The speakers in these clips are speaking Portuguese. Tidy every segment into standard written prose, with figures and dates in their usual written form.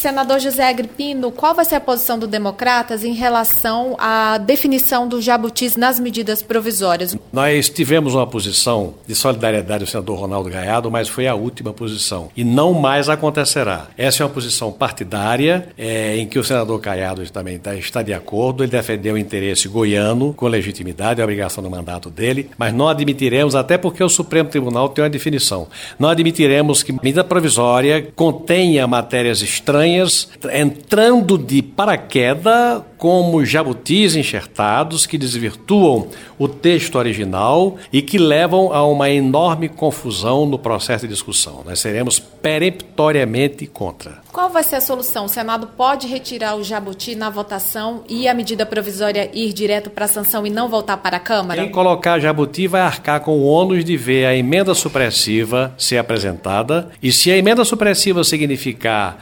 Senador José Agripino, qual vai ser a posição do Democratas em relação à definição dos jabutis nas medidas provisórias? Nós tivemos uma posição de solidariedade do senador Ronaldo Gaiado, mas foi a última posição e não mais acontecerá. Essa é uma posição partidária em que o senador Gaiado também está de acordo. Ele defendeu o interesse goiano com legitimidade, a obrigação do mandato dele, mas não admitiremos, até porque o Supremo Tribunal tem uma definição, não admitiremos que medida provisória contenha matérias estranhas entrando de paraquedas como jabutis enxertados que desvirtuam o texto original e que levam a uma enorme confusão no processo de discussão. Nós seremos peremptoriamente contra. Qual vai ser a solução? O Senado pode retirar o jabuti na votação e a medida provisória ir direto para a sanção e não voltar para a Câmara? Quem colocar jabuti vai arcar com o ônus de ver a emenda supressiva ser apresentada, e se a emenda supressiva significar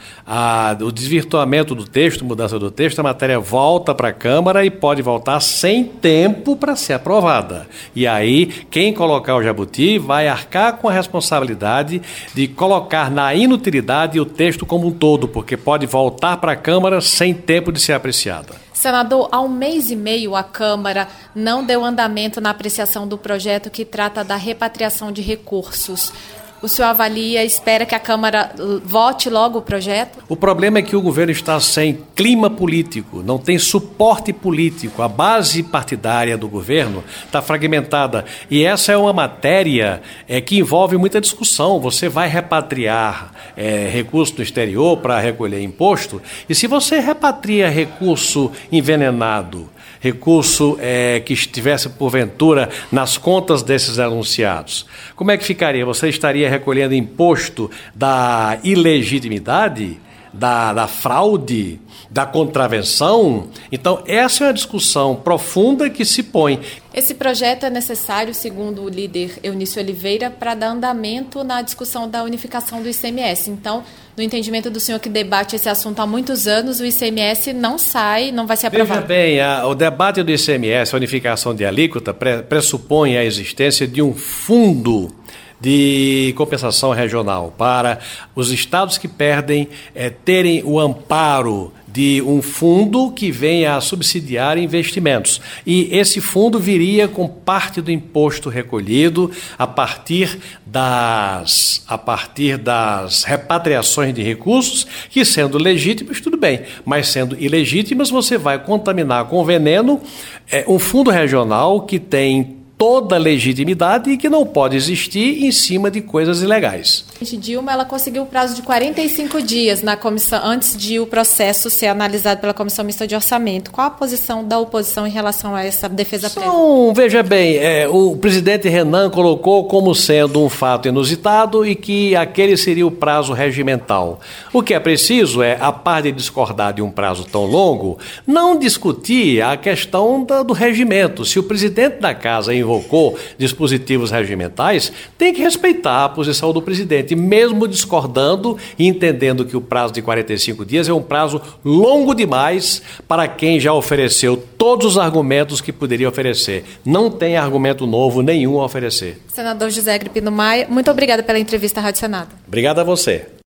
o desvirtuamento do texto, mudança do texto, a matéria volta para a Câmara e pode voltar sem tempo para ser aprovada. E aí, quem colocar o jabuti vai arcar com a responsabilidade de colocar na inutilidade o texto como um todo, porque pode voltar para a Câmara sem tempo de ser apreciada. Senador, há 1 mês e meio a Câmara não deu andamento na apreciação do projeto que trata da repatriação de recursos. O senhor avalia, espera que a Câmara vote logo o projeto? O problema é que o governo está sem clima político, não tem suporte político. A base partidária do governo está fragmentada. E essa é uma matéria que envolve muita discussão. Você vai repatriar recurso do exterior para recolher imposto, e se você repatria recurso envenenado, recurso que estivesse, porventura, nas contas desses anunciados, como é que ficaria? Você estaria recolhendo imposto da ilegitimidade, da fraude, da contravenção? Então, essa é uma discussão profunda que se põe. Esse projeto é necessário, segundo o líder Eunício Oliveira, para dar andamento na discussão da unificação do ICMS. Então, no entendimento do senhor que debate esse assunto há muitos anos, o ICMS não vai ser aprovado. Veja bem, o debate do ICMS, a unificação de alíquota, pressupõe a existência de um fundo de compensação regional para os estados que perdem terem o amparo de um fundo que venha a subsidiar investimentos. E esse fundo viria com parte do imposto recolhido a partir das repatriações de recursos, que sendo legítimos, tudo bem, mas sendo ilegítimas, você vai contaminar com veneno um fundo regional que tem toda a legitimidade e que não pode existir em cima de coisas ilegais. Dilma, ela conseguiu o prazo de 45 dias na comissão, antes de o processo ser analisado pela Comissão Mista de Orçamento. Qual a posição da oposição em relação a essa defesa prévia? Veja bem, o presidente Renan colocou como sendo um fato inusitado e que aquele seria o prazo regimental. O que é preciso é, a par de discordar de um prazo tão longo, não discutir a questão do regimento. Se o presidente da casa invocou dispositivos regimentais, tem que respeitar a posição do presidente, mesmo discordando e entendendo que o prazo de 45 dias é um prazo longo demais para quem já ofereceu todos os argumentos que poderia oferecer. Não tem argumento novo nenhum a oferecer. Senador José Agripino Maia, muito obrigada pela entrevista à Rádio Senado. Obrigado a você.